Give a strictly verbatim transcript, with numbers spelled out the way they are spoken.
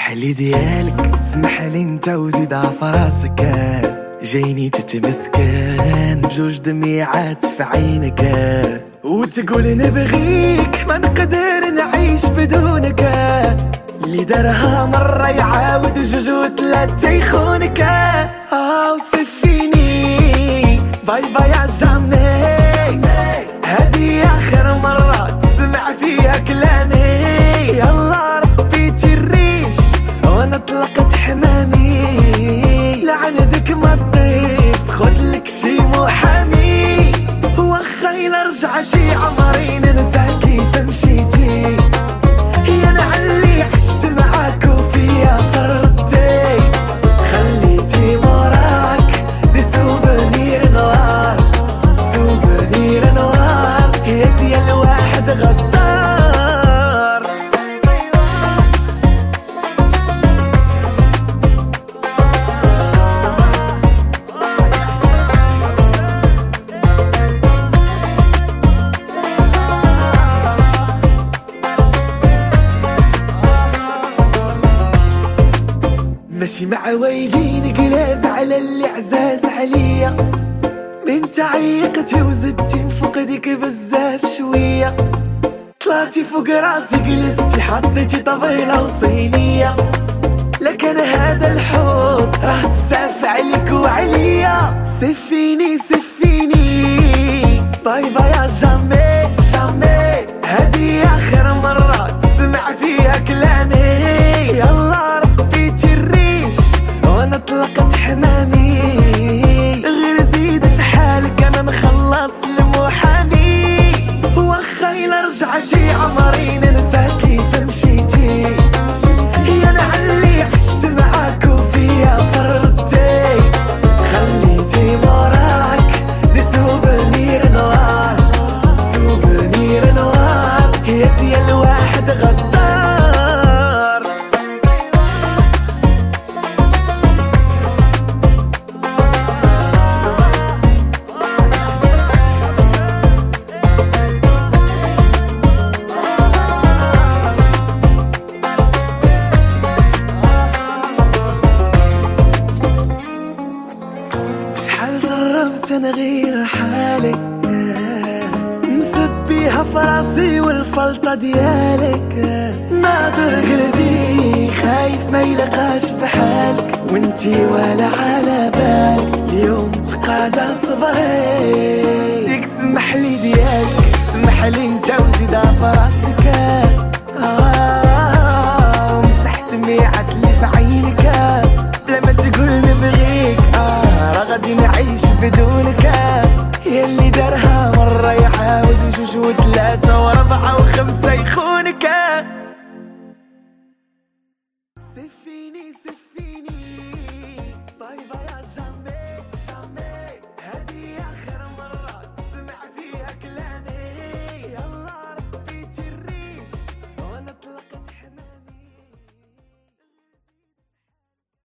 سمحلي ديالك، سمحلي انت وزيد عفراسك، جايني تتمسكن بجوج دميعات في عينك، وتقول نبغيك ما نقدر نعيش بدونك، اللي دارها مرة يعاود جوج وثلاثة يخونك. اه وصفيني باي باي عجامي، هادي آخر مرة تسمع فيها كلامي، يلا ربيتي الريش وانا طلقت حمامي، لعندك ما تضيف خدلك شي محامي، واخا إلا رجعتي عمري ننسى كيف مشيتي، يا انا علي عشت معاك وفيا فرطتي، خليتي موراك دي سوفونير نوار، سوفونير نوار، هي ديال واحد غدار. ماشي مع ويلين قلب على اللي عزاز عليا، من تعيقتي وزدتي نفقدك بزاف شوية، طلعتي فوق راسي جلستي حطيتي طبيلة وصينية، لكن هذا الحب راه بزاف عليك وعليا، سفيني سفيني باي باي يا جامي جامي، هادي آخر مرة تسمع فيها كلامي، يلا ربيتي الريش وانا طلقت حمامي، غير زيد في حالك انا مخلص المحامي، واخا إلا رجعتي عمري ننسى كيف مشيتي، يا انا علي عشت معاك وفيا فرطتي، خليتي موراك دي سوفونير نوار، سوفونير نوار، هي ديال واحد غدار. شحال جربت نغير حالي، مسبيها فراسي والفلطة ديالك، ناظر قلبي خايف ما يلقاش بحالك، وانتي ولا على بالك، اليوم تقاضى صبري، ديك سمحلي ديالك، سمحلي انت وزيد فراسك، آه ومسح دميعات اللي في عينك، بلا ما تقول نبغيك آه راه غادي نعيش بدونك، يا اللي دارها مرة يعاود وجوج وثلاثة وربعة وخمسة يخونك. سفيني سفيني